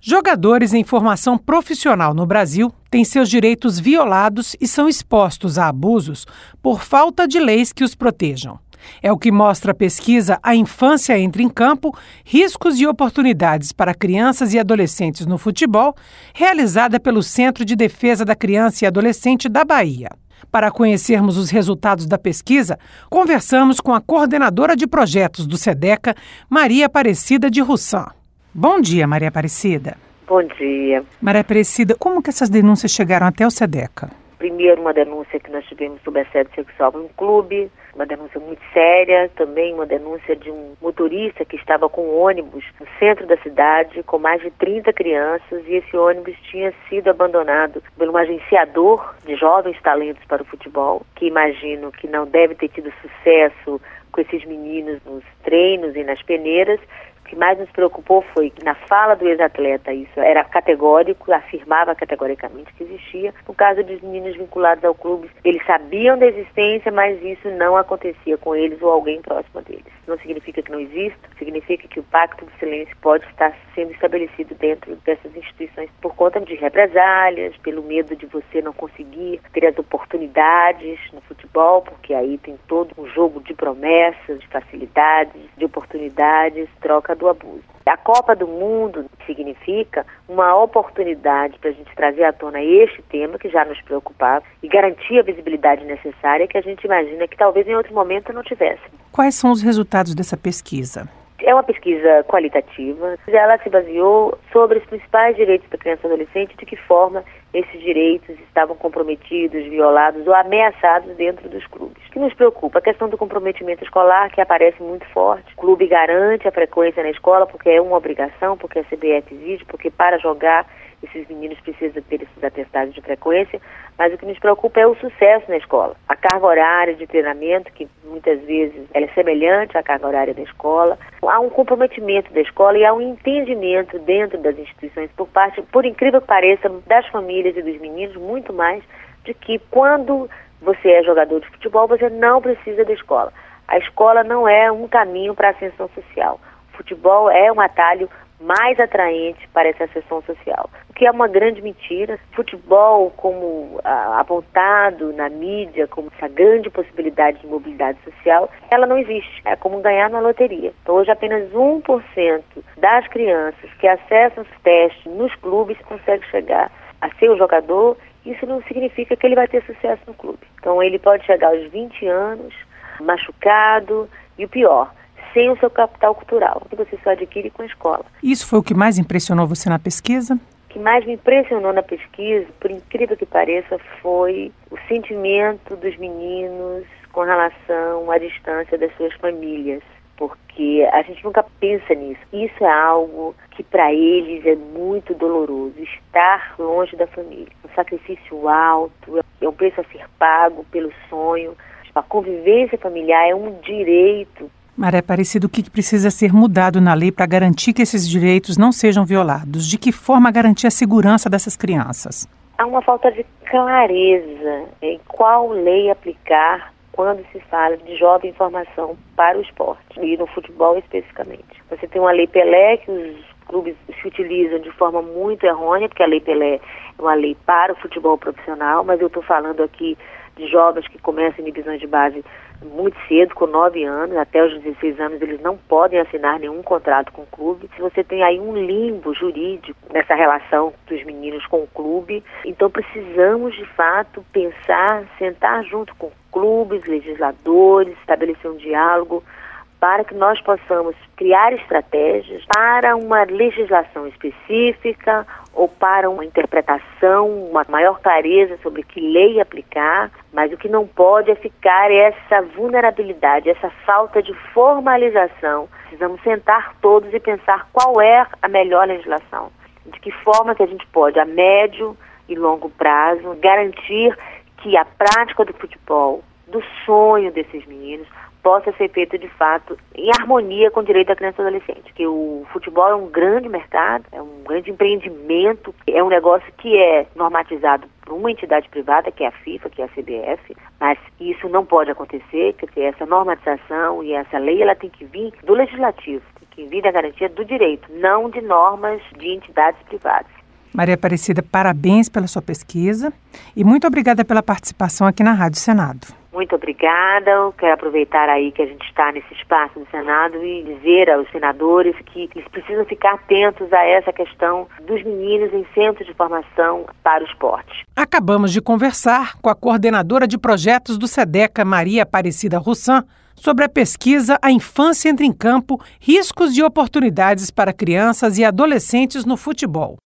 Jogadores em formação profissional no Brasil têm seus direitos violados e são expostos a abusos por falta de leis que os protejam. É o que mostra a pesquisa A Infância Entra em Campo, Riscos e Oportunidades para Crianças e Adolescentes no Futebol, realizada pelo Centro de Defesa da Criança e Adolescente da Bahia. Para conhecermos os resultados da pesquisa, conversamos com a coordenadora de projetos do SEDECA, Maria Aparecida de Roussan. Bom dia, Maria Aparecida. Bom dia. Maria Aparecida, como que essas denúncias chegaram até o SEDECA? Primeiro, uma denúncia que nós tivemos sobre assédio sexual em um clube, uma denúncia muito séria, também uma denúncia de um motorista que estava com um ônibus no centro da cidade, com mais de 30 crianças, e esse ônibus tinha sido abandonado por um agenciador de jovens talentos para o futebol, que imagino que não deve ter tido sucesso com esses meninos nos treinos e nas peneiras. O que mais nos preocupou foi que na fala do ex-atleta isso era categórico, afirmava categoricamente que existia. No caso dos meninos vinculados ao clube, eles sabiam da existência, mas isso não acontecia com eles ou alguém próximo deles. Não significa que não exista, significa que o pacto do silêncio pode estar sendo estabelecido dentro dessas instituições por conta de represálias, pelo medo de você não conseguir ter as oportunidades no futebol, porque aí tem todo um jogo de promessas, de facilidades, de oportunidades, troca do abuso. A Copa do Mundo significa uma oportunidade para a gente trazer à tona este tema que já nos preocupava e garantir a visibilidade necessária que a gente imagina que talvez em outro momento não tivesse. Quais são os resultados dessa pesquisa? É uma pesquisa qualitativa. Ela se baseou sobre os principais direitos da criança e adolescente, de que forma esses direitos estavam comprometidos, violados ou ameaçados dentro dos clubes. O que nos preocupa? A questão do comprometimento escolar, que aparece muito forte. O clube garante a frequência na escola porque é uma obrigação, porque a CBF exige, porque para jogar esses meninos precisam ter esses atestados de frequência, mas o que nos preocupa é o sucesso na escola. A carga horária de treinamento, que muitas vezes ela é semelhante à carga horária da escola. Há um comprometimento da escola e há um entendimento dentro das instituições por parte, por incrível que pareça, das famílias e dos meninos, muito mais, de que quando você é jogador de futebol, você não precisa da escola. A escola não é um caminho para a ascensão social. O futebol é um atalho mais atraente para essa ascensão social, o que é uma grande mentira. Futebol, como apontado na mídia, como essa grande possibilidade de mobilidade social, ela não existe. É como ganhar na loteria. Então, hoje, apenas 1% das crianças que acessam os testes nos clubes consegue chegar a ser o jogador. Isso não significa que ele vai ter sucesso no clube. Então, ele pode chegar aos 20 anos, machucado, e o pior, sem o seu capital cultural, que você só adquire com a escola. Isso foi o que mais impressionou você na pesquisa? O que mais me impressionou na pesquisa, por incrível que pareça, foi o sentimento dos meninos com relação à distância das suas famílias, porque a gente nunca pensa nisso. Isso é algo que para eles é muito doloroso, estar longe da família. Um sacrifício alto, é um preço a ser pago pelo sonho. A convivência familiar é um direito. Maria Aparecida, o que precisa ser mudado na lei para garantir que esses direitos não sejam violados? De que forma garantir a segurança dessas crianças? Há uma falta de clareza em qual lei aplicar quando se fala de jovem em formação para o esporte, e no futebol especificamente. Você tem uma lei Pelé que os clubes se utilizam de forma muito errônea, porque a lei Pelé é uma lei para o futebol profissional, mas eu estou falando aqui de jovens que começam em divisões de base muito cedo, com 9 anos, até os 16 anos eles não podem assinar nenhum contrato com o clube. Se você tem aí um limbo jurídico nessa relação dos meninos com o clube, então precisamos de fato pensar, sentar junto com clubes, legisladores, estabelecer um diálogo para que nós possamos criar estratégias para uma legislação específica ou para uma interpretação, uma maior clareza sobre que lei aplicar, mas o que não pode é ficar essa vulnerabilidade, essa falta de formalização. Precisamos sentar todos e pensar qual é a melhor legislação, de que forma que a gente pode, a médio e longo prazo, garantir que a prática do futebol, do sonho desses meninos, possa ser feito de fato em harmonia com o direito da criança e do adolescente. Porque o futebol é um grande mercado, é um grande empreendimento, é um negócio que é normatizado por uma entidade privada, que é a FIFA, que é a CBF, mas isso não pode acontecer, porque essa normatização e essa lei ela tem que vir do legislativo, tem que visa a garantia do direito, não de normas de entidades privadas. Maria Aparecida, parabéns pela sua pesquisa e muito obrigada pela participação aqui na Rádio Senado. Muito obrigada. Eu quero aproveitar aí que a gente está nesse espaço do Senado e dizer aos senadores que eles precisam ficar atentos a essa questão dos meninos em centros de formação para o esporte. Acabamos de conversar com a coordenadora de projetos do SEDECA, Maria Aparecida Roussan, sobre a pesquisa A Infância Entra em Campo, Riscos e Oportunidades para Crianças e Adolescentes no Futebol.